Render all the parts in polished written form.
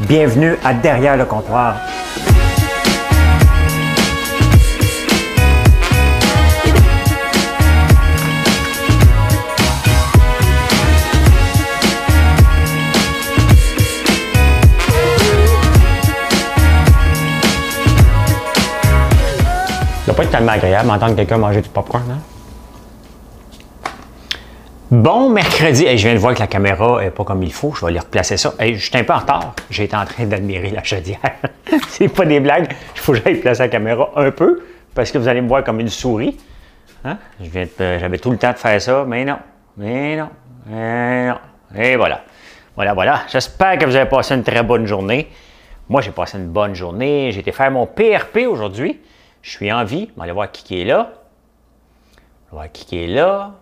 Bienvenue à Derrière le comptoir. Ça doit pas être tellement agréable d'entendre quelqu'un manger du popcorn, hein? Bon mercredi. Hey, je viens de voir que la caméra n'est pas comme il faut. Je vais aller replacer ça. Hey, je suis un peu en retard. J'ai été en train d'admirer la chaudière. C'est pas des blagues. Il faut que j'aille placer la caméra un peu parce que vous allez me voir comme une souris. Hein? J'avais tout le temps de faire ça, mais non. Mais non. Mais non. Et voilà. Voilà. J'espère que vous avez passé une très bonne journée. Moi, j'ai passé une bonne journée. J'ai été faire mon PRP aujourd'hui. Je suis en vie. On va aller voir qui est là. On va voir qui est là.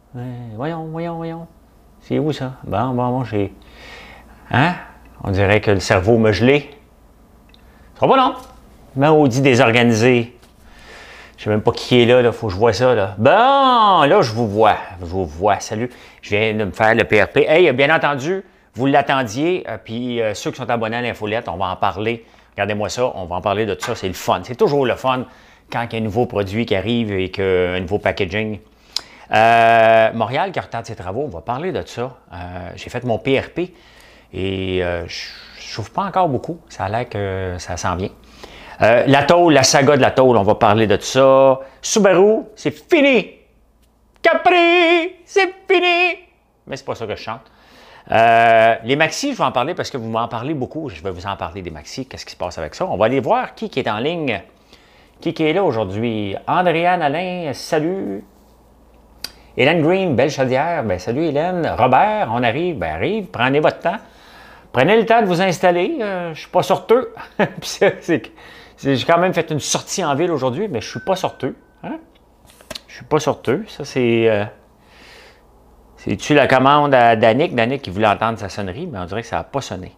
Voyons. C'est où ça? Bon, j'ai... Hein? On dirait que le cerveau me gelé. Ça sera pas long. Maudit désorganisé. Je sais même pas qui est là, faut que je vois ça, là. Bon, là, je vous vois. Salut. Je viens de me faire le PRP. Hey, bien entendu, vous l'attendiez. Puis ceux qui sont abonnés à l'infolette, on va en parler. Regardez-moi ça, on va en parler de tout ça. C'est le fun. C'est toujours le fun quand il y a un nouveau produit qui arrive et qu'un nouveau packaging. Montréal qui retarde ses travaux, on va parler de ça. J'ai fait mon PRP et je ne souffre pas encore beaucoup. Ça a l'air que ça s'en vient. La tôle, la saga de la tôle, on va parler de ça. Subaru, c'est fini! Capri, c'est fini! Mais c'est pas ça que je chante. Les maxis, je vais en parler parce que vous m'en parlez beaucoup. Je vais vous en parler des maxis. Qu'est-ce qui se passe avec ça? On va aller voir qui est en ligne. Qui est là aujourd'hui? Andréane Alain, salut! Hélène Green, belle chaudière, ben salut Hélène. Robert, on arrive, ben arrive, prenez votre temps. Prenez le temps de vous installer, je suis pas sorteux. J'ai quand même fait une sortie en ville aujourd'hui, mais je suis pas sorteux. Hein? Je suis pas sorteux, ça c'est... C'est-tu la commande à Danick? Danick qui voulait entendre sa sonnerie, mais on dirait que ça n'a pas sonné.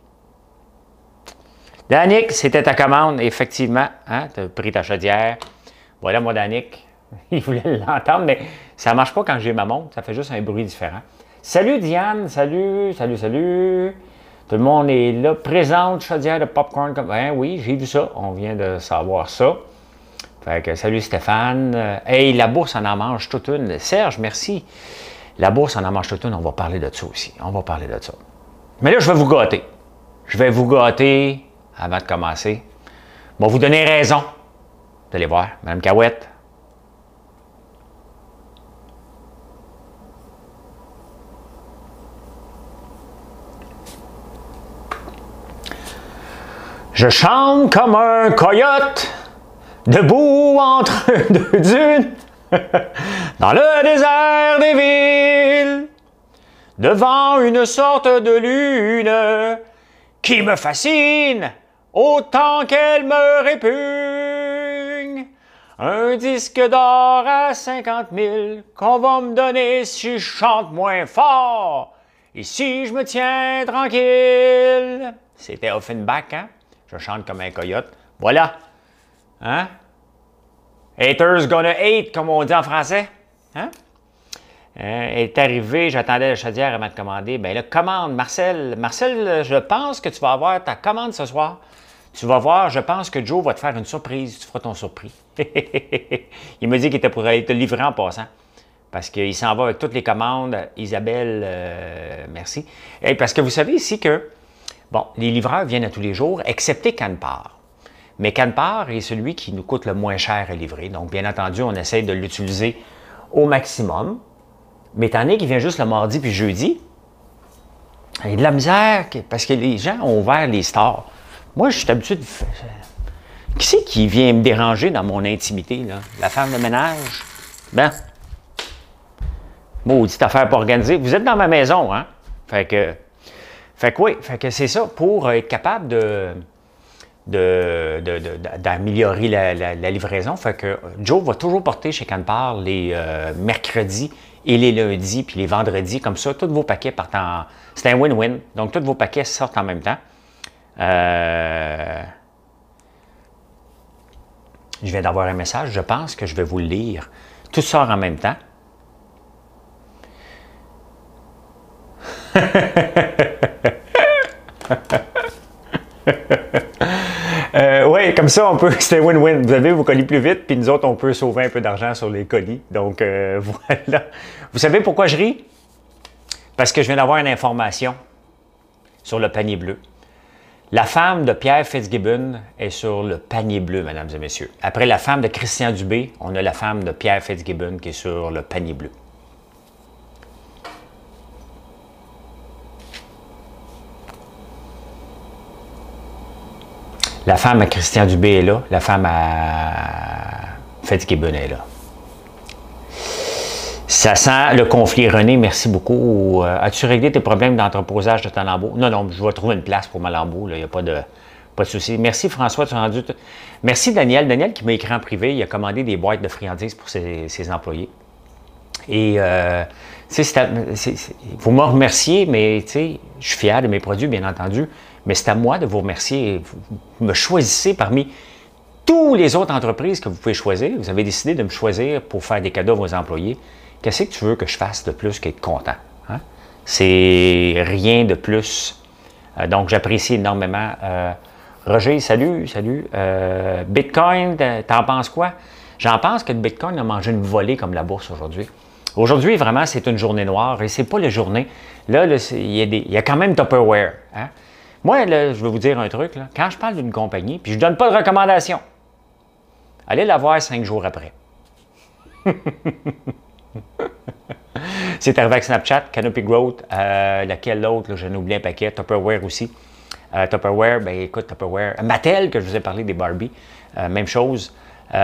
Danick, c'était ta commande, effectivement. Hein? Tu as pris ta chaudière. Voilà, moi, Danick. Il voulait l'entendre, mais ça ne marche pas quand j'ai ma montre. Ça fait juste un bruit différent. Salut Diane, salut. Tout le monde est là. Présente chaudière de popcorn. Ben oui, j'ai vu ça. On vient de savoir ça. Fait que salut Stéphane. Hey, la bourse en mange toute une. Serge, merci. La bourse en mange toute une. On va parler de ça aussi. On va parler de ça. Mais là, je vais vous gâter. Je vais vous gâter avant de commencer. Je vais vous donner raison. Vous allez voir. Mme Cahouette. Je chante comme un coyote, debout entre deux dunes, dans le désert des villes, devant une sorte de lune qui me fascine autant qu'elle me répugne. Un disque d'or à 50 000 qu'on va me donner si je chante moins fort et si je me tiens tranquille. C'était Offenbach, hein? Je chante comme un coyote. Voilà. Hein? Haters gonna hate, comme on dit en français. Hein? Elle est arrivée, j'attendais la chaudière avant de commander. Bien là, commande, Marcel. Marcel, je pense que tu vas avoir ta commande ce soir. Tu vas voir, je pense que Joe va te faire une surprise. Tu feras ton surpris. Il m'a dit qu'il était pour aller te livrer en passant. Parce qu'il s'en va avec toutes les commandes. Isabelle, merci. Et parce que vous savez ici que bon, les livreurs viennent à tous les jours, excepté Canpar. Mais Canpar est celui qui nous coûte le moins cher à livrer. Donc, bien entendu, on essaie de l'utiliser au maximum. Mais étant donné qu'il vient juste le mardi puis jeudi, il y a de la misère parce que les gens ont ouvert les stores. Moi, je suis habitué de... Qui c'est qui vient me déranger dans mon intimité, là? La femme de ménage? Ben, maudite affaire pas organisée. Vous êtes dans ma maison, hein? Fait que oui, c'est ça, pour être capable d'améliorer la livraison. Fait que Joe va toujours porter chez Canpar les mercredis et les lundis, puis les vendredis, comme ça, tous vos paquets partent en... C'est un win-win. Donc, tous vos paquets sortent en même temps. Je viens d'avoir un message, je pense que je vais vous le lire. Tout sort en même temps. Oui, comme ça, on peut. C'était win-win. Vous avez vos colis plus vite, puis nous autres, on peut sauver un peu d'argent sur les colis. Donc, voilà. Vous savez pourquoi je ris? Parce que je viens d'avoir une information sur le panier bleu. La femme de Pierre Fitzgibbon est sur le panier bleu, mesdames et messieurs. Après la femme de Christian Dubé, on a la femme de Pierre Fitzgibbon qui est sur le panier bleu. La femme à Christian Dubé est là. La femme à Fitzgibbon est là. Ça sent le conflit. René, merci beaucoup. As-tu réglé tes problèmes d'entreposage de ton lambeau? Non, non, je vais trouver une place pour ma lambeau. Il n'y a pas de souci. Merci François, tu as rendu... Merci Daniel. Daniel qui m'a écrit en privé. Il a commandé des boîtes de friandises pour ses employés. Et, vous me remerciez, mais je suis fier de mes produits, bien entendu. Mais c'est à moi de vous remercier. Vous me choisissez parmi toutes les autres entreprises que vous pouvez choisir. Vous avez décidé de me choisir pour faire des cadeaux à vos employés. Qu'est-ce que tu veux que je fasse de plus qu'être content? Hein? C'est rien de plus. Donc, j'apprécie énormément. Roger, salut. Bitcoin, t'en penses quoi? J'en pense que le Bitcoin a mangé une volée comme la bourse aujourd'hui. Aujourd'hui, vraiment, c'est une journée noire et c'est pas la journée. Là, il y a quand même Tupperware. Hein? Moi, là, je vais vous dire un truc. Là. Quand je parle d'une compagnie, puis je ne donne pas de recommandation, allez la voir 5 jours après. C'est arrivé avec Snapchat, Canopy Growth, laquelle l'autre, j'en ai oublié un paquet, Tupperware aussi. Tupperware, ben écoute, Tupperware. Mattel, que je vous ai parlé des Barbie, même chose.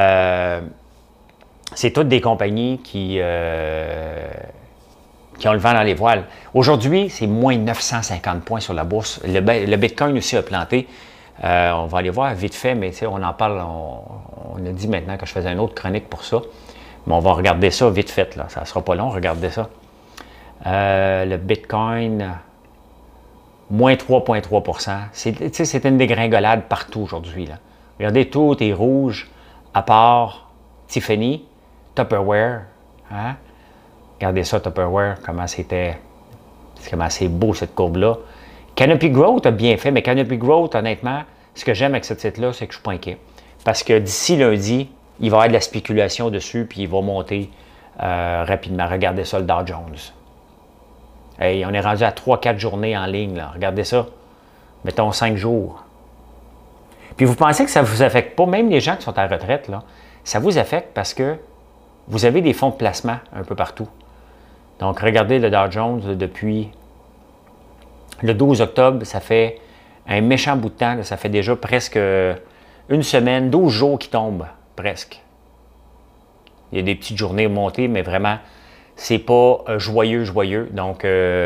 C'est toutes des compagnies qui ont le vent dans les voiles. Aujourd'hui, c'est moins 950 points sur la bourse. Le Bitcoin aussi a planté. On va aller voir vite fait, mais on en parle. On a dit maintenant que je faisais une autre chronique pour ça. Mais on va regarder ça vite fait. Là. Ça ne sera pas long, regardez ça. Le Bitcoin, moins 3,3 %. C'est une dégringolade partout aujourd'hui. Regardez, tout est rouge, à part Tiffany, Tupperware. Hein? Regardez ça, Tupperware, comment c'est beau cette courbe-là. Canopy Growth a bien fait, mais Canopy Growth, honnêtement, ce que j'aime avec ce titre-là, c'est que je ne suis pas inquiet. Parce que d'ici lundi, il va y avoir de la spéculation dessus, puis il va monter rapidement. Regardez ça, le Dow Jones. Hey, on est rendu à 3-4 journées en ligne. Là. Regardez ça. Mettons 5 jours. Puis vous pensez que ça ne vous affecte pas, même les gens qui sont à la retraite, là, ça vous affecte parce que vous avez des fonds de placement un peu partout. Donc, regardez le Dow Jones depuis le 12 octobre, ça fait un méchant bout de temps. Là, ça fait déjà presque une semaine, 12 jours qui tombent, presque. Il y a des petites journées montées, mais vraiment, c'est pas joyeux. Donc,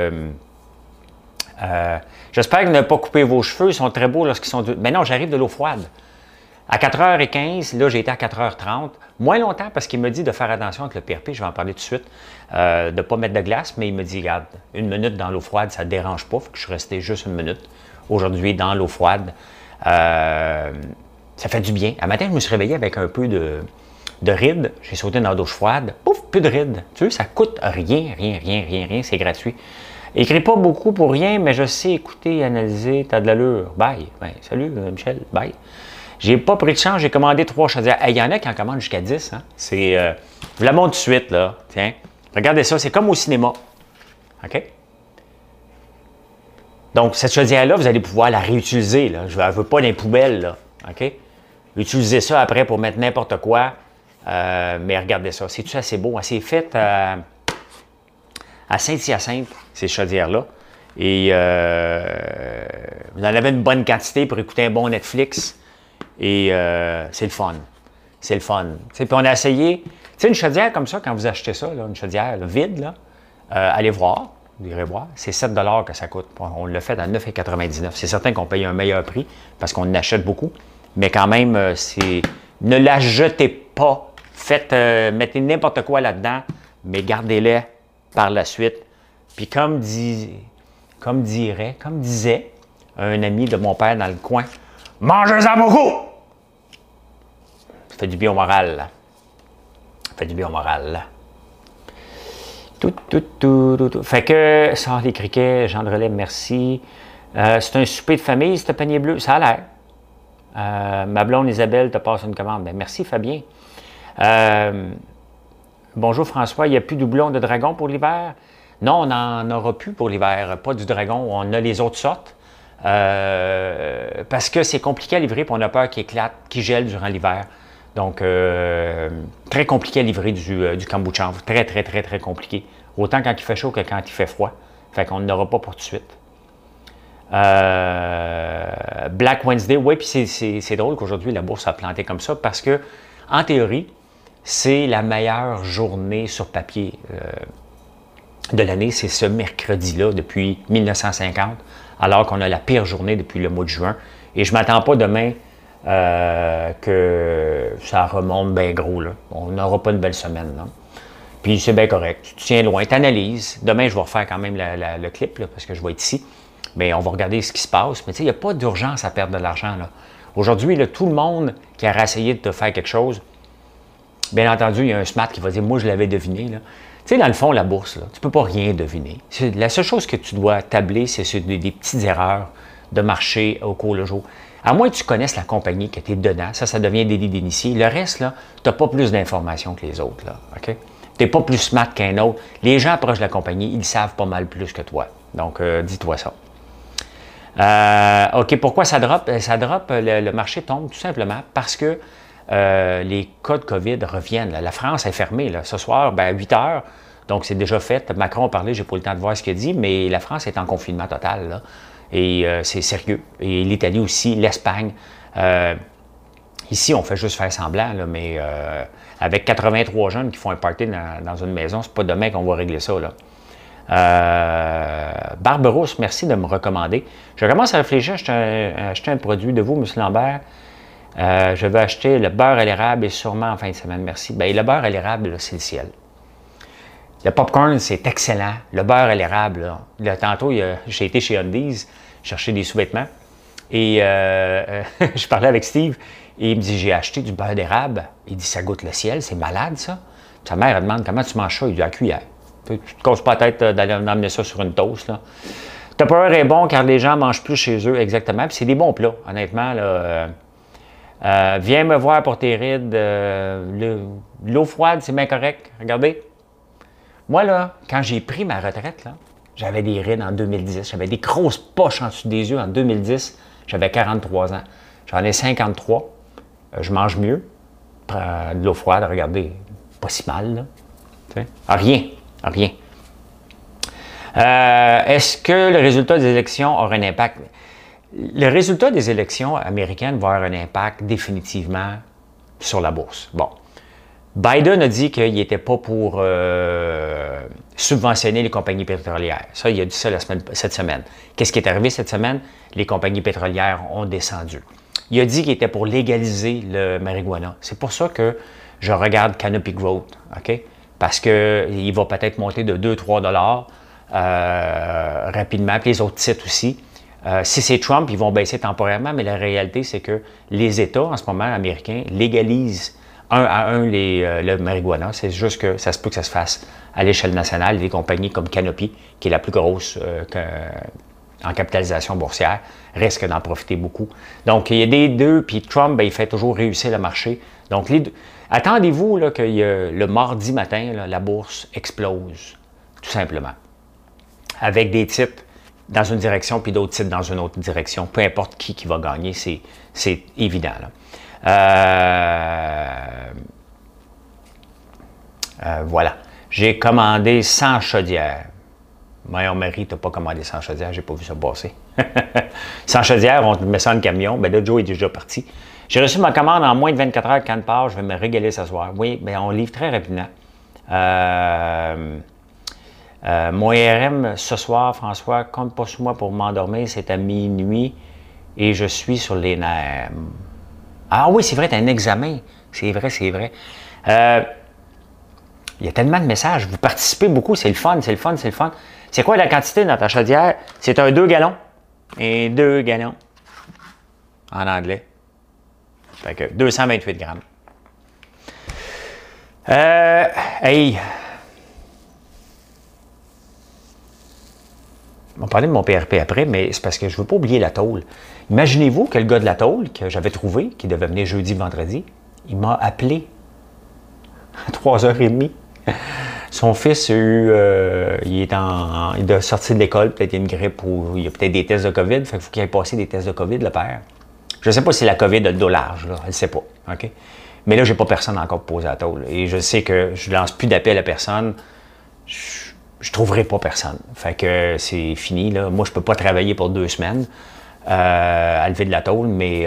j'espère que vous n'avez pas coupé vos cheveux. Ils sont très beaux lorsqu'ils sont... Mais non, j'arrive de l'eau froide. À 4h15, là, j'ai été à 4h30. Moins longtemps parce qu'il me dit de faire attention avec le PRP, je vais en parler tout de suite, de ne pas mettre de glace, mais il me dit, regarde, 1 minute dans l'eau froide, ça ne te dérange pas. Fait que je suis resté juste 1 minute. Aujourd'hui, dans l'eau froide, ça fait du bien. À matin, je me suis réveillé avec un peu de rides. J'ai sauté dans la douche froide. Pouf, plus de rides. Tu sais, ça coûte rien. C'est gratuit. Écris pas beaucoup pour rien, mais je sais écouter, analyser, t'as de l'allure. Bye. Ben, salut, Michel. Bye. J'ai pas pris de chance, j'ai commandé 3 chaudières. Il y en a qui en commandent jusqu'à 10. Hein? Je vous la montre tout de suite, là. Tiens. Regardez ça, c'est comme au cinéma. OK? Donc, cette chaudière-là, vous allez pouvoir la réutiliser. Là. Je ne veux pas dans les poubelles. Là. OK? Utilisez ça après pour mettre n'importe quoi. Mais regardez ça. C'est-tu assez beau? C'est fait à Saint-Hyacinthe, ces chaudières-là. Et vous en avez une bonne quantité pour écouter un bon Netflix. Et c'est le fun. C'est le fun. Puis on a essayé. Tu sais, une chaudière comme ça, quand vous achetez ça, là, une chaudière là, vide, là, allez voir. Vous irez voir. C'est 7 $ que ça coûte. On l'a fait à 9,99 $. C'est certain qu'on paye un meilleur prix parce qu'on en achète beaucoup. Mais quand même, ne la jetez pas. Mettez n'importe quoi là-dedans, mais gardez-les par la suite. Puis comme disait un ami de mon père dans le coin, mangez-en beaucoup! Ça fait du bien au moral. Là. Ça fait du bien au moral. Là. Tout. Fait que, sans les criquets, Jean de Relais, merci. C'est un souper de famille, ce panier bleu. Ça a l'air. Ma blonde Isabelle te passe une commande. Bien, merci, Fabien. Bonjour, François. Il n'y a plus de doublons de dragon pour l'hiver? Non, on n'en aura plus pour l'hiver. Pas du dragon. On a les autres sortes. Parce que c'est compliqué à livrer et on a peur qu'il éclate, qu'il gèle durant l'hiver. Donc, très compliqué à livrer du kombucha. Très, très, très, très compliqué. Autant quand il fait chaud que quand il fait froid. Fait qu'on n'aura pas pour tout de suite. Black Wednesday, oui, puis c'est drôle qu'aujourd'hui la bourse a planté comme ça parce que, en théorie, c'est la meilleure journée sur papier de l'année. C'est ce mercredi-là depuis 1950, alors qu'on a la pire journée depuis le mois de juin. Et je ne m'attends pas demain que ça remonte bien gros. Là. On n'aura pas une belle semaine. Là. Puis c'est bien correct. Tu te tiens loin, tu analyses. Demain, je vais refaire quand même le clip là, parce que je vais être ici. Mais on va regarder ce qui se passe. Mais tu sais, il n'y a pas d'urgence à perdre de l'argent. Aujourd'hui, tout le monde qui a essayé de te faire quelque chose, bien entendu, il y a un smart qui va dire « Moi, je l'avais deviné. » Tu sais, dans le fond, la bourse, là, tu ne peux pas rien deviner. La seule chose que tu dois tabler, c'est sur des petites erreurs de marché au cours le jour. À moins que tu connaisses la compagnie, que tu es dedans, ça devient délit d'initié. Le reste, là, tu n'as pas plus d'informations que les autres. OK? Tu n'es pas plus smart qu'un autre. Les gens proches de la compagnie, ils savent pas mal plus que toi. Donc, dis-toi ça. OK, pourquoi ça drop? Ça drop, le marché tombe tout simplement parce que les cas de COVID reviennent. Là. La France est fermée. Là. Ce soir, à 8 heures, donc c'est déjà fait. Macron a parlé, je n'ai pas eu le temps de voir ce qu'il a dit, mais la France est en confinement total. Là. Et c'est sérieux. Et l'Italie aussi, l'Espagne. Ici, on fait juste faire semblant, là, mais avec 83 jeunes qui font un party dans une maison, c'est pas demain qu'on va régler ça. Là. Barberousse, merci de me recommander. Je commence à réfléchir à acheter un produit de vous, M. Lambert. Je vais acheter le beurre à l'érable et sûrement en fin de semaine, merci. Bien, le beurre à l'érable, c'est le ciel. Le popcorn, c'est excellent. Le beurre à l'érable, là, tantôt, j'ai été chez Undies chercher des sous-vêtements et je parlais avec Steve et il me dit, j'ai acheté du beurre d'érable. Il dit, ça goûte le ciel, c'est malade ça. Sa mère, elle demande, comment tu manges ça? Il dit, à la cuillère. Tu ne te casses pas la tête d'emmener ça sur une toast. Tupperware est bon car les gens mangent plus chez eux, exactement. Puis c'est des bons plats, honnêtement. Là, viens me voir pour tes rides. L'eau froide, c'est bien correct. Regardez. Moi, là, quand j'ai pris ma retraite, j'avais des rides en 2010. J'avais des grosses poches en dessous des yeux en 2010. J'avais 43 ans. J'en ai 53. Je mange mieux. De l'eau froide, regardez. Pas si mal, là. Rien. Rien. Est-ce que le résultat des élections aura un impact? Le résultat des élections américaines va avoir un impact définitivement sur la bourse. Bon. Biden a dit qu'il n'était pas pour subventionner les compagnies pétrolières. Ça, il a dit ça cette semaine. Qu'est-ce qui est arrivé cette semaine? Les compagnies pétrolières ont descendu. Il a dit qu'il était pour légaliser le marijuana. C'est pour ça que je regarde Canopy Growth, OK? Parce qu'il va peut-être monter de 2-3 $ rapidement, puis les autres titres aussi. Si c'est Trump, ils vont baisser temporairement, mais la réalité, c'est que les États, en ce moment, américains, légalisent un à un le marijuana. C'est juste que ça se peut que ça se fasse à l'échelle nationale. Des compagnies comme Canopy, qui est la plus grosse en capitalisation boursière, risquent d'en profiter beaucoup. Donc, il y a des deux, puis Trump, il fait toujours réussir le marché. Donc, attendez-vous que le mardi matin, là, la bourse explose, tout simplement. Avec des titres dans une direction, puis d'autres titres dans une autre direction. Peu importe qui va gagner, c'est évident. Voilà. J'ai commandé 100 chaudières. Mon mari, tu n'as pas commandé 100 chaudières, j'ai pas vu ça passer. 100 chaudières, on met ça dans le camion. Ben là, Joe est déjà parti. J'ai reçu ma commande en moins de 24 heures quand part. Je vais me régaler ce soir. Oui, bien, on livre très rapidement. Mon IRM ce soir, François, compte pas sur moi pour m'endormir. C'est à minuit et je suis sur les nerfs. Ah oui, c'est vrai, tu as un examen. C'est vrai, c'est vrai. Il y a tellement de messages. Vous participez beaucoup. C'est le fun, c'est le fun, c'est le fun. C'est quoi la quantité dans ta chaudière? C'est un 2 gallons. Et 2 gallons. En anglais. Fait que 228 grammes. Hey. On va parler de mon PRP après, mais c'est parce que je ne veux pas oublier la tôle. Imaginez-vous que le gars de la tôle que j'avais trouvé, qui devait venir jeudi, vendredi, il m'a appelé à 3h30. Son fils a eu, il est sorti de l'école, peut-être il y a une grippe ou il y a peut-être des tests de COVID, il faut qu'il aille passer des tests de COVID, le père. Je ne sais pas si la COVID a le dos large, là, je ne sais pas. OK? Mais là, je n'ai pas personne encore pour poser la tôle. Et je sais que je ne lance plus d'appel à personne. Je ne trouverai pas personne. Fait que c'est fini. Là. Moi, je ne peux pas travailler pour 2 semaines à lever de la tôle, mais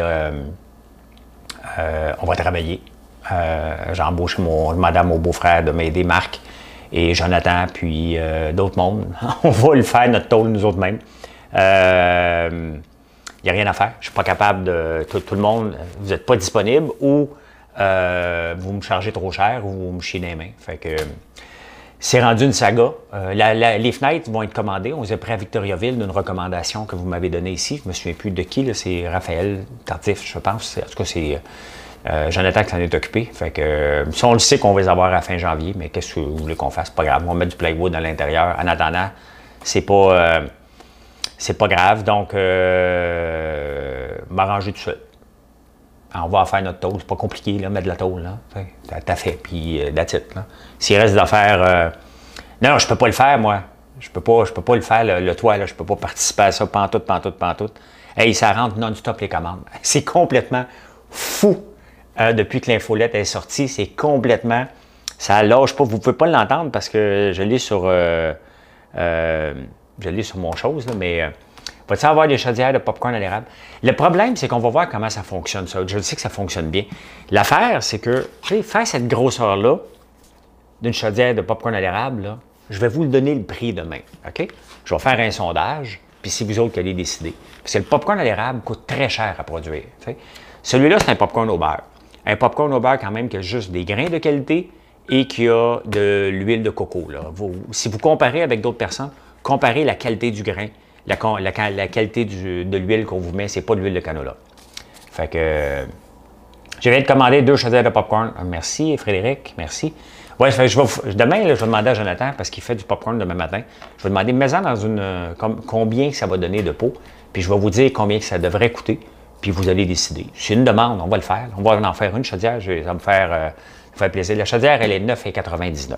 on va travailler. J'ai embauché madame au beau-frère de m'aider, Marc, et Jonathan, puis d'autres mondes. On va le faire, notre tôle, nous autres mêmes. Il n'y a rien à faire. Je ne suis pas capable de... Tout le monde, vous n'êtes pas disponible ou vous me chargez trop cher ou vous me chiez dans les mains. Fait que c'est rendu une saga. Les fenêtres vont être commandées. On les a pris à Victoriaville d'une recommandation que vous m'avez donnée ici. Je ne me souviens plus de qui. C'est Raphaël Tardif, je pense. En tout cas, c'est... Jonathan qui s'en est occupé. Fait que, ça, on le sait qu'on va les avoir à fin janvier, mais qu'est-ce que vous voulez qu'on fasse? Pas grave. On va mettre du plywood à l'intérieur. En attendant, c'est pas grave. Donc, m'arranger tout seul. On va faire notre tôle. C'est pas compliqué, là, mettre de la tôle. T'as fait, puis that's it. S'il reste d'affaires... Non, je peux pas le faire, moi. Je peux pas le faire, le toit. Là. Je peux pas participer à ça, pantoute. Hey, ça rentre non-stop les commandes. C'est complètement fou. Depuis que l'infolette est sortie, c'est complètement... Ça lâche pas. Vous ne pouvez pas l'entendre parce que je l'ai sur... mon chose, là, mais... va-t-il avoir des chaudières de popcorn à l'érable? Le problème, c'est qu'on va voir comment ça fonctionne, ça. Je sais que ça fonctionne bien. L'affaire, c'est que, tu sais, faire cette grosseur-là d'une chaudière de popcorn à l'érable, là, je vais vous le donner le prix demain, OK? Je vais faire un sondage, puis c'est vous autres qui allez décider. Parce que le popcorn à l'érable coûte très cher à produire, tu sais. Celui-là, c'est un popcorn au beurre. Un popcorn au beurre, quand même, qui a juste des grains de qualité et qui a de l'huile de coco, là. Si vous comparez avec d'autres personnes, comparez la qualité du grain. La qualité de l'huile qu'on vous met, c'est pas de l'huile de canola. Fait que je viens de commander 2 chaudières de popcorn. Merci Frédéric, merci. Ouais, demain, là, je vais demander à Jonathan, parce qu'il fait du popcorn demain matin, je vais demander, mets-en dans combien ça va donner de pot, puis je vais vous dire combien que ça devrait coûter, puis vous allez décider. C'est une demande, on va le faire. On va en faire une chaudière, ça va me faire plaisir. La chaudière, elle est 9,99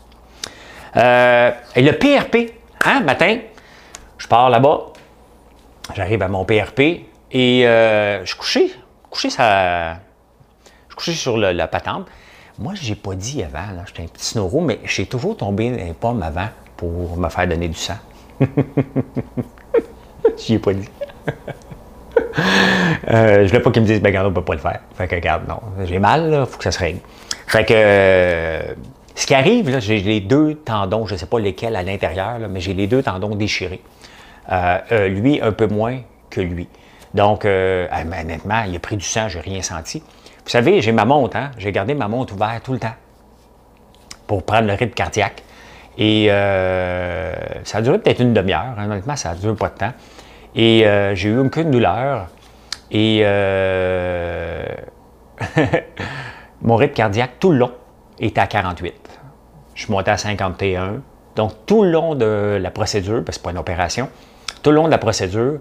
$. Et le PRP, matin, je pars là-bas, j'arrive à mon PRP et je suis couché sur la patente. Moi, je n'ai pas dit avant, j'étais un petit snoro, mais j'ai toujours tombé dans les pommes avant pour me faire donner du sang. Je ai pas dit. Je voulais pas qu'ils me disent, ben regarde, on ne peut pas le faire. Fait que regarde, non, j'ai mal, il faut que ça se règle. Fait que ce qui arrive, là, j'ai les 2 tendons, je ne sais pas lesquels à l'intérieur, mais j'ai les 2 tendons déchirés. Lui, un peu moins que lui. Donc, honnêtement, il a pris du sang, je n'ai rien senti. Vous savez, j'ai ma montre, j'ai gardé ma montre ouverte tout le temps pour prendre le rythme cardiaque. Et ça a duré peut-être une demi-heure, honnêtement, ça ne dure pas de temps. Et j'ai eu aucune douleur. Et mon rythme cardiaque, tout le long, était à 48. Je suis monté à 51. Donc, tout le long de la procédure, parce que ce n'est pas une opération, tout le long de la procédure,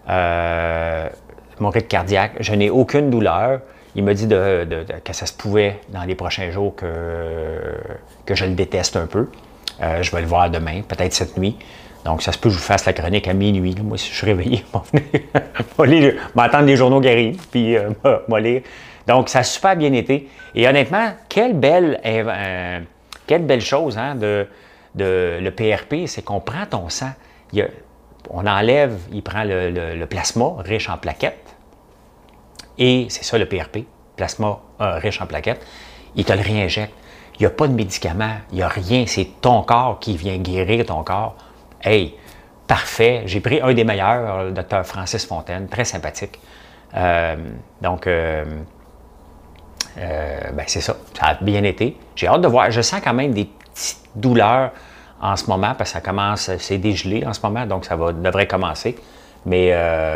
mon rythme cardiaque, je n'ai aucune douleur. Il me dit que ça se pouvait dans les prochains jours que je le déteste un peu. Je vais le voir demain, peut-être cette nuit. Donc, ça se peut que je vous fasse la chronique à minuit. Là. Moi, si je suis réveillé, je vais m'attendre les journaux qui arrivent, puis je vais lire. Donc, ça a super bien été. Et honnêtement, quelle belle chose le PRP, c'est qu'on prend ton sang. On enlève, il prend le plasma riche en plaquettes. Et c'est ça le PRP, plasma riche en plaquettes. Il te le réinjecte. Il n'y a pas de médicaments, il n'y a rien. C'est ton corps qui vient guérir ton corps. Hey, parfait. J'ai pris un des meilleurs, le docteur Francis Fontaine, très sympathique. C'est ça. Ça a bien été. J'ai hâte de voir. Je sens quand même des petites douleurs en ce moment parce que ça commence, c'est dégelé en ce moment, donc ça devrait commencer. Mais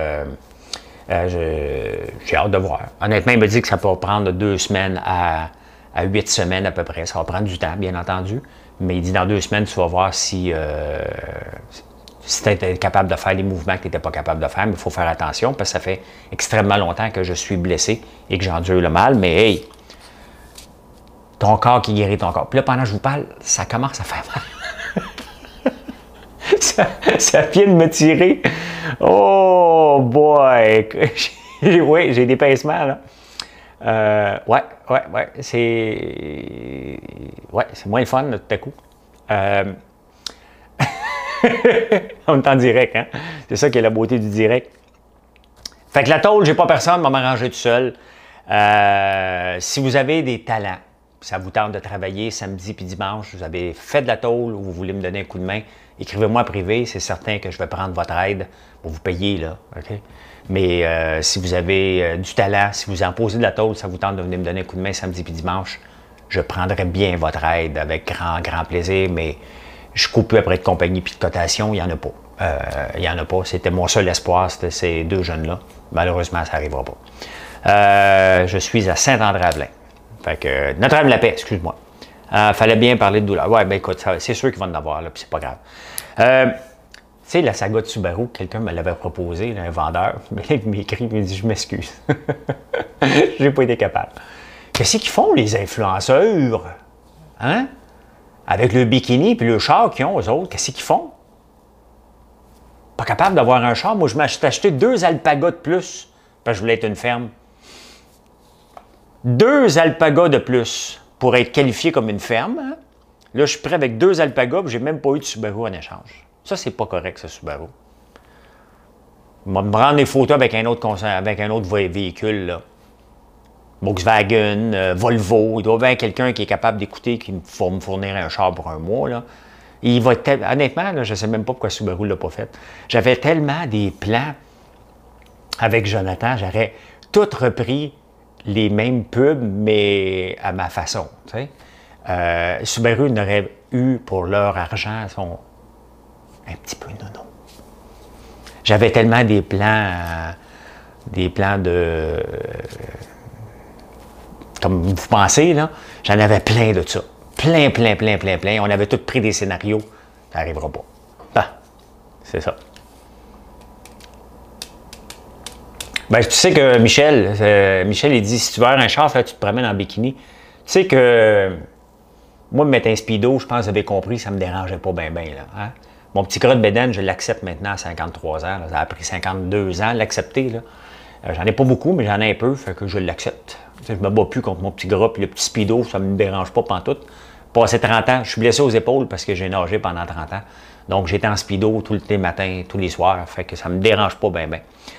j'ai hâte de voir. Honnêtement, il me dit que ça peut prendre 2 semaines à 8 semaines à peu près. Ça va prendre du temps, bien entendu. Mais il dit dans 2 semaines, tu vas voir si si tu es capable de faire les mouvements que tu n'étais pas capable de faire, mais il faut faire attention parce que ça fait extrêmement longtemps que je suis blessé et que j'endure le mal. Mais hey, ton corps qui guérit ton corps. Puis là, pendant que je vous parle, ça commence à faire mal. ça vient de me tirer. Oh boy! Oui, j'ai des pincements, là. Ouais, c'est moins le fun, là, tout à coup. On est en direct, hein? C'est ça qui est la beauté du direct. Fait que la tôle, j'ai pas personne, va m'arranger tout seul. Si vous avez des talents, ça vous tente de travailler samedi puis dimanche, vous avez fait de la tôle ou vous voulez me donner un coup de main, écrivez-moi en privé, c'est certain que je vais prendre votre aide pour vous payer, là, OK? Mais si vous avez du talent, si vous en posez de la tôle, ça vous tente de venir me donner un coup de main samedi puis dimanche, je prendrai bien votre aide avec grand plaisir, mais je ne coupe plus après de compagnie puis de cotation, il n'y en a pas. Il n'y en a pas. C'était mon seul espoir, c'était ces deux jeunes-là. Malheureusement, ça n'arrivera pas. Je suis à Saint-André-Avelin. Fait que Notre-Dame-la-Paix, excuse-moi. Fallait bien parler de douleur. Ouais, ben écoute, c'est sûr qu'ils vont en avoir, là, puis c'est pas grave. Tu sais, la saga de Subaru, quelqu'un me l'avait proposé, là, un vendeur. Mais là, il m'écrit, il me dit, je m'excuse. J'ai pas été capable. Qu'est-ce qu'ils font, les influenceurs? Hein? Avec le bikini et le char qu'ils ont, eux autres, qu'est-ce qu'ils font? Pas capable d'avoir un char. Moi, je m'ai acheté 2 alpagas de plus, parce que je voulais être une ferme. 2 alpagas de plus pour être qualifié comme une ferme. Hein? Là, je suis prêt avec 2 alpagas, puis j'ai même pas eu de Subaru en échange. Ça, c'est pas correct, ce Subaru. Il va me prendre des photos avec un autre véhicule, là. Volkswagen, Volvo, il doit y avoir quelqu'un qui est capable d'écouter, qui va me fournir un char pour un mois, là. Il va honnêtement, là, je ne sais même pas pourquoi Subaru ne l'a pas fait. J'avais tellement des plans avec Jonathan, j'aurais tout repris les mêmes pubs, mais à ma façon. Tu sais. Subaru n'aurait eu pour leur argent un petit peu nono. J'avais tellement des plans de... comme vous pensez, là, j'en avais plein de ça. Plein. On avait tous pris des scénarios. Ça n'arrivera pas. Ben, c'est ça. Ben, tu sais que Michel, il dit, si tu veux avoir un char, tu te promènes en bikini. Tu sais que moi, me mettre un speedo, je pense que vous avez compris, ça ne me dérangeait pas bien, là. Hein? Mon petit gras de bédaine, je l'accepte maintenant à 53 ans. Là. Ça a pris 52 ans l'accepter. J'en ai pas beaucoup, mais j'en ai un peu, fait que je l'accepte. Je me bats plus contre mon petit gras, puis le petit speedo, ça ne me dérange pas pantoute. Passé 30 ans, je suis blessé aux épaules parce que j'ai nagé pendant 30 ans. Donc, j'étais en speedo tous les matins, tous les soirs, fait que ça ne me dérange pas bien.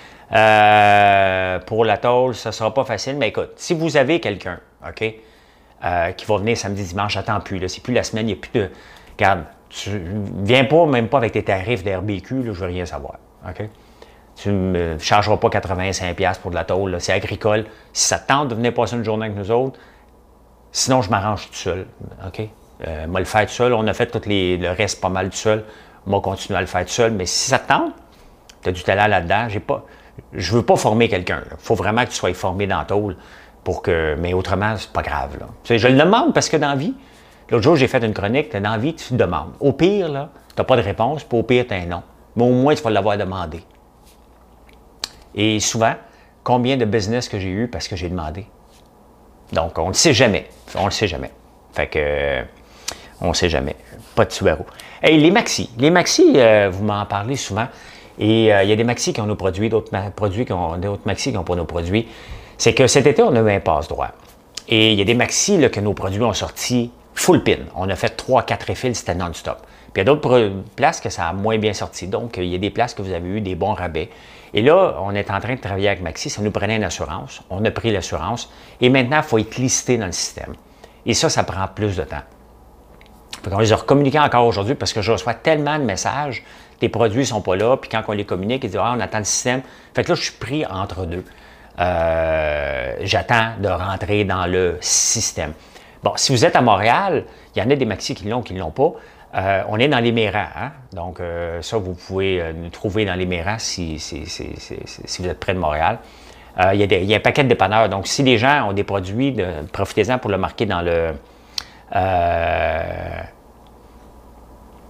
Pour la tôle, ça ne sera pas facile, mais écoute, si vous avez quelqu'un, OK, qui va venir samedi, dimanche, j'attends plus, c'est plus la semaine, il n'y a plus de... Regarde, tu viens pas, même pas avec tes tarifs d'RBQ, je ne veux rien savoir, OK? Tu ne me chargeras pas 85$ pour de la tôle, c'est agricole. Si ça te tente de venir passer une journée avec nous autres, sinon je m'arrange tout seul, OK? Moi, le faire tout seul, on a fait le reste pas mal tout seul. Moi, continuer à le faire tout seul, mais si ça te tente, tu as du talent là-dedans, je veux pas former quelqu'un. Il faut vraiment que tu sois formé dans la tôle mais autrement, c'est pas grave. Là. Tu sais, je le demande parce que dans la vie, l'autre jour, j'ai fait une chronique, dans la vie, tu te demandes. Au pire, tu n'as pas de réponse, puis au pire, tu as un non. Mais au moins, tu vas l'avoir demandé. Et souvent, combien de business que j'ai eu parce que j'ai demandé? Donc, on ne le sait jamais. On le sait jamais. Fait que, on ne sait jamais. Pas de Subaru. Hey, les maxis. Les maxis, vous m'en parlez souvent. Et il y a des maxis qui ont nos produits, d'autres maxis qui n'ont pas nos produits. C'est que cet été, on a eu un passe-droit. Et il y a des maxis là, que nos produits ont sorti full pin. On a fait 3-4 refills, c'était non-stop. Puis il y a d'autres places que ça a moins bien sorti. Donc, il y a des places que vous avez eu des bons rabais. Et là, on est en train de travailler avec Maxi. Ça nous prenait une assurance. On a pris l'assurance. Et maintenant, il faut être listé dans le système. Et ça prend plus de temps. On les a recommuniqués encore aujourd'hui parce que je reçois tellement de messages. Tes produits ne sont pas là. Puis quand on les communique, ils disent « Ah, on attend le système. » Fait que là, je suis pris entre deux. J'attends de rentrer dans le système. Bon, si vous êtes à Montréal, il y en a des Maxi qui l'ont pas. On est dans les Mérans, hein? Donc ça, vous pouvez nous trouver dans les Mérans si vous êtes près de Montréal. Il y a un paquet de dépanneurs. Donc, si les gens ont des produits, profitez-en pour le marquer dans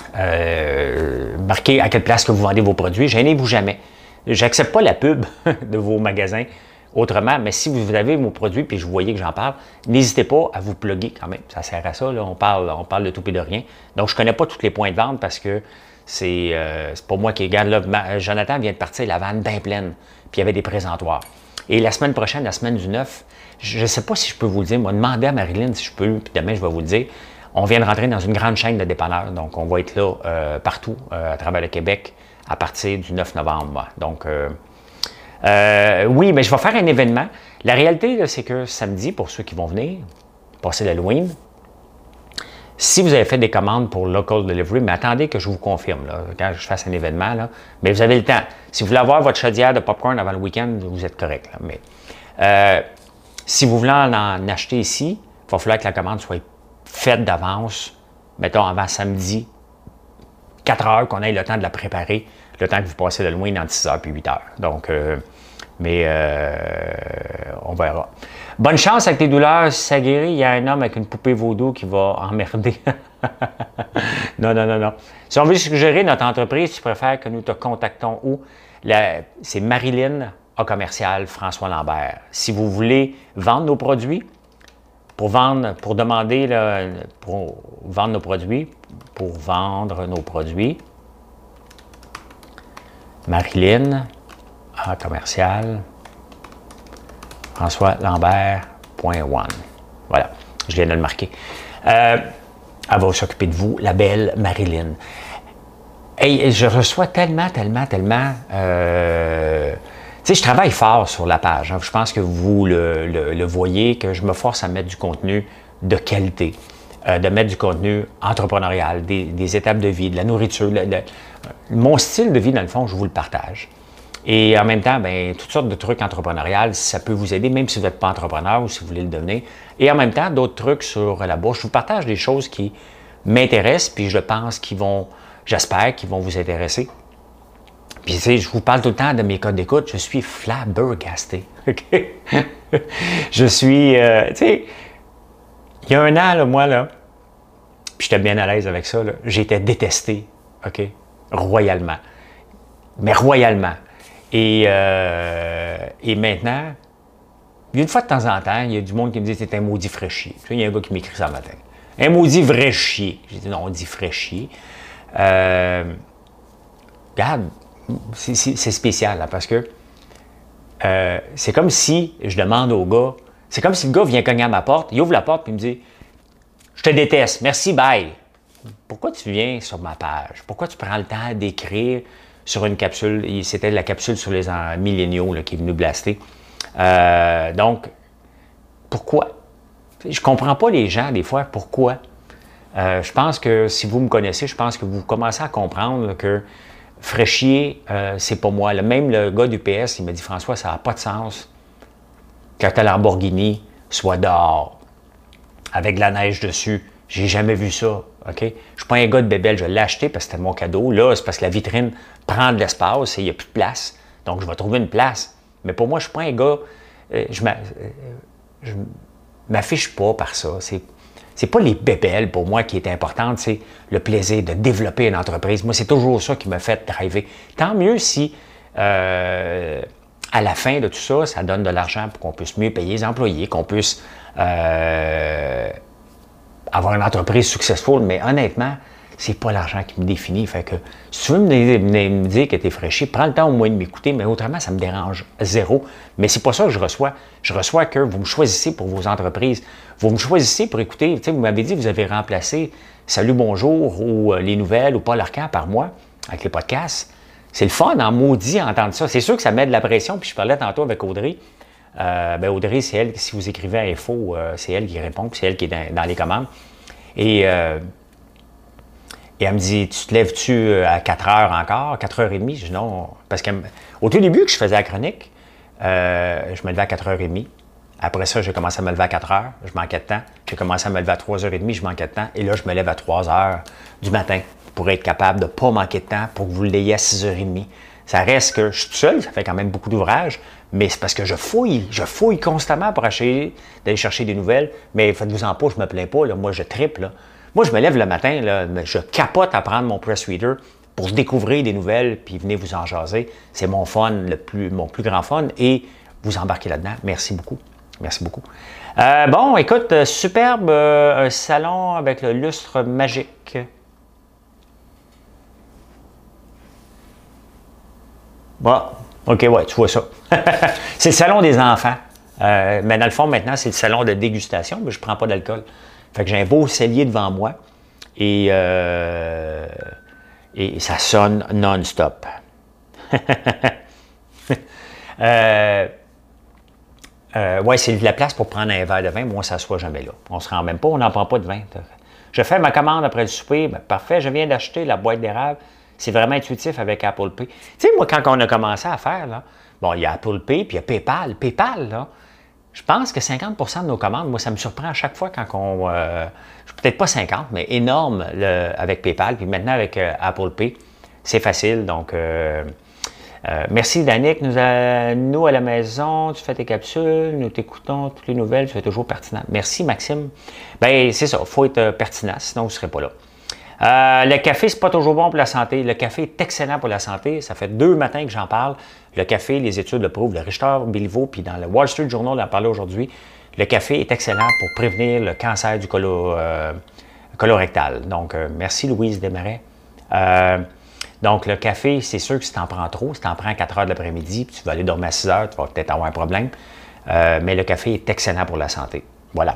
Marquez à quelle place que vous vendez vos produits. Gênez-vous jamais. J'accepte pas la pub de vos magasins autrement, mais si vous avez vos produits puis je voyais que j'en parle, n'hésitez pas à vous plugger quand même. Ça sert à ça, là. On parle de tout et de rien. Donc, je connais pas tous les points de vente parce que c'est pas moi qui regarde. Là, Jonathan vient de partir la vanne bien pleine, puis il y avait des présentoirs. Et la semaine prochaine, la semaine du 9, je ne sais pas si je peux vous le dire, moi, demandez à Marilyn si je peux, puis demain, je vais vous le dire. On vient de rentrer dans une grande chaîne de dépanneurs, donc on va être là partout à travers le Québec à partir du 9 novembre. Donc, oui, mais je vais faire un événement. La réalité, c'est que samedi, pour ceux qui vont venir, passer l'Halloween, si vous avez fait des commandes pour Local Delivery, mais attendez que je vous confirme, là, quand je fasse un événement, là, mais vous avez le temps. Si vous voulez avoir votre chaudière de popcorn avant le week-end, vous êtes correct. Là, mais si vous voulez en acheter ici, il va falloir que la commande soit faite d'avance, mettons avant samedi, 4 heures, qu'on ait le temps de la préparer, le temps que vous passez l'Halloween entre 6 heures puis 8 heures. Donc, on verra. Bonne chance avec tes douleurs. Si ça guérit, il y a un homme avec une poupée vaudou qui va emmerder. Non. Si on veut suggérer notre entreprise, tu préfères que nous te contactons où? C'est Marilyn à commercial François Lambert. Si vous voulez vendre nos produits, pour vendre nos produits, Marilyn à commercial François Lambert.one. Voilà, je viens de le marquer. Elle va s'occuper de vous, la belle Marilyn. Et je reçois tellement. Tu sais, je travaille fort sur la page. Hein. Je pense que vous le voyez, que je me force à mettre du contenu de qualité, de mettre du contenu entrepreneurial, des étapes de vie, de la nourriture. Mon style de vie, dans le fond, je vous le partage. Et en même temps, bien, toutes sortes de trucs entrepreneuriales, ça peut vous aider, même si vous n'êtes pas entrepreneur ou si vous voulez le devenir. Et en même temps, d'autres trucs sur la bourse. Je vous partage des choses qui m'intéressent, puis je pense j'espère qu'ils vont vous intéresser. Puis, tu sais, je vous parle tout le temps de mes codes d'écoute. Je suis flabbergasté. OK? Je suis, tu sais, il y a un an, là, moi, là, puis j'étais bien à l'aise avec ça, j'étais détesté, OK? Royalement. Mais royalement. Et maintenant, une fois de temps en temps, il y a du monde qui me dit « c'est un maudit vrai chier ». Il y a un gars qui m'écrit ça le matin. « Un maudit vrai chier ». J'ai dit « non, on dit vrai chier ». Regarde, c'est spécial, là, parce que c'est comme si je demande au gars, c'est comme si le gars vient cogner à ma porte, il ouvre la porte et il me dit « je te déteste, merci, bye ». Pourquoi tu viens sur ma page? Pourquoi tu prends le temps d'écrire sur une capsule? C'était la capsule sur les milléniaux là, qui est venue blaster. Donc, pourquoi? Je ne comprends pas les gens, des fois, pourquoi. Je pense que si vous me connaissez, je pense que vous commencez à comprendre là, que fraîchier, c'est pas moi. Là, même le gars du PS, il m'a dit « François, ça n'a pas de sens que ta Lamborghini soit dehors, avec de la neige dessus. J'ai jamais vu ça. OK? Je ne suis pas un gars de bébelle, je l'ai acheté parce que c'était mon cadeau. Là, c'est parce que la vitrine prend de l'espace et il n'y a plus de place. Donc, je vais trouver une place. Mais pour moi, je ne suis pas un gars... je m'affiche pas par ça. C'est pas les bébelles pour moi qui est importante, c'est le plaisir de développer une entreprise. Moi, c'est toujours ça qui me fait driver. Tant mieux si, à la fin de tout ça, ça donne de l'argent pour qu'on puisse mieux payer les employés, qu'on puisse... avoir une entreprise successful, mais honnêtement, c'est pas l'argent qui me définit. Fait que si tu veux me dire que tu es fraîchi, prends le temps au moins de m'écouter, mais autrement, ça me dérange zéro. Mais c'est pas ça que je reçois. Je reçois que vous me choisissez pour vos entreprises. Vous me choisissez pour écouter. Tu sais, vous m'avez dit que vous avez remplacé Salut Bonjour ou Les Nouvelles ou Paul Arcand par moi avec les podcasts. C'est le fun, en maudit, entendre ça. C'est sûr que ça met de la pression. Puis je parlais tantôt avec Audrey. Audrey, c'est elle, si vous écrivez à Info, c'est elle qui répond, puis c'est elle qui est dans les commandes. Et elle me dit, tu te lèves-tu à 4 heures encore, 4h30? Je dis non, parce qu'au tout début que je faisais la chronique, je me levais à 4h30. Après ça, j'ai commencé à me lever à 4 heures, je manquais de temps. J'ai commencé à me lever à 3h30, je manquais de temps. Et là, je me lève à 3 heures du matin pour être capable de ne pas manquer de temps, pour que vous l'ayez à 6h30. Ça reste que je suis tout seul, ça fait quand même beaucoup d'ouvrages, mais c'est parce que je fouille constamment pour d'aller chercher des nouvelles. Mais faites-vous-en pas, je me plains pas, là, moi je triple. Là. Moi, je me lève le matin, là, je capote à prendre mon press reader pour découvrir des nouvelles, puis venez vous en jaser. C'est mon fun, mon plus grand fun, et vous embarquez là-dedans. Merci beaucoup. Merci beaucoup. Bon, écoute, superbe, un salon avec le lustre magique. Bon, OK, ouais, tu vois ça. C'est le salon des enfants. Mais dans le fond, maintenant, c'est le salon de dégustation, mais je ne prends pas d'alcool. Fait que j'ai un beau cellier devant moi et ça sonne non-stop. Ouais, c'est la place pour prendre un verre de vin. Moi, on ne s'assoit jamais là. On ne se rend même pas, on n'en prend pas de vin. Je fais ma commande après le souper. Ben, parfait, je viens d'acheter la boîte d'érable. C'est vraiment intuitif avec Apple Pay. Tu sais, moi, quand on a commencé à faire, là, bon, il y a Apple Pay, puis il y a PayPal. PayPal, là, je pense que 50 de nos commandes, moi, ça me surprend à chaque fois quand on... peut-être pas 50, mais énorme avec PayPal. Puis maintenant, avec Apple Pay, c'est facile. Donc, merci, Danick. Nous, à la maison, tu fais tes capsules, nous t'écoutons toutes les nouvelles, tu es toujours pertinent. Merci, Maxime. Bien, c'est ça, il faut être pertinent, sinon vous ne serez pas là. Le café, c'est pas toujours bon pour la santé. Le café est excellent pour la santé. Ça fait 2 matins que j'en parle. Le café, les études le prouvent. Le Richter Béliveau, puis dans le Wall Street Journal, on en parlait aujourd'hui. Le café est excellent pour prévenir le cancer du colorectal. Donc, merci Louise Desmarais. Donc, le café, c'est sûr que si tu en prends trop, si tu en prends à 4 heures de l'après-midi, puis tu vas aller dormir à 6 heures, tu vas peut-être avoir un problème. Mais le café est excellent pour la santé. Voilà.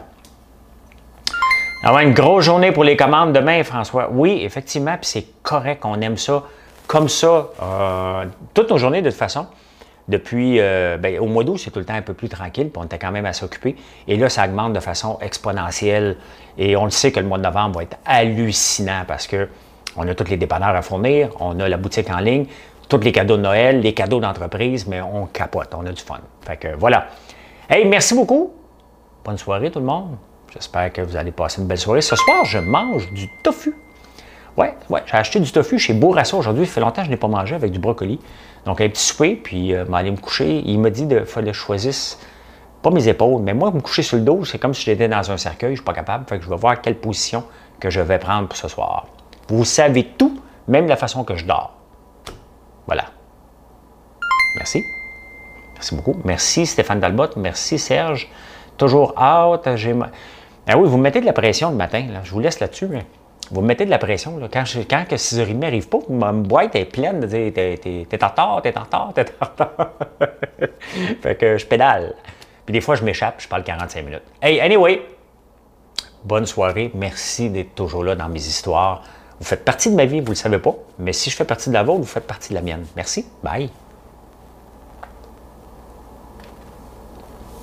Alors, une grosse journée pour les commandes demain, François. Oui, effectivement, puis c'est correct, on aime ça comme ça toutes nos journées de toute façon. Depuis, au mois d'août, c'est tout le temps un peu plus tranquille, puis on était quand même à s'occuper. Et là, ça augmente de façon exponentielle. Et on le sait que le mois de novembre va être hallucinant parce que on a tous les dépanneurs à fournir, on a la boutique en ligne, tous les cadeaux de Noël, les cadeaux d'entreprise, mais on capote, on a du fun. Fait que voilà. Hey, merci beaucoup. Bonne soirée tout le monde. J'espère que vous allez passer une belle soirée. Ce soir, je mange du tofu. Ouais, j'ai acheté du tofu chez Bourassa aujourd'hui. Ça fait longtemps que je n'ai pas mangé avec du brocoli. Donc, un petit souper, puis m'aller me coucher. Il m'a dit qu'il fallait que je choisisse, pas mes épaules, mais moi, me coucher sur le dos, c'est comme si j'étais dans un cercueil. Je ne suis pas capable. Fait que je vais voir quelle position que je vais prendre pour ce soir. Vous savez tout, même la façon que je dors. Voilà. Merci. Merci beaucoup. Merci Stéphane Talbot. Merci Serge. Toujours hâte. Ah oui, vous me mettez de la pression le matin. Là. Je vous laisse là-dessus. Hein. Vous me mettez de la pression. Là. Quand 6h30 n'arrive pas, ma boîte est pleine de dire t'es en retard, t'es en retard, t'es en retard. Fait que je pédale. Puis des fois, je m'échappe, je parle 45 minutes. Hey, anyway, bonne soirée. Merci d'être toujours là dans mes histoires. Vous faites partie de ma vie, vous ne le savez pas. Mais si je fais partie de la vôtre, vous faites partie de la mienne. Merci. Bye.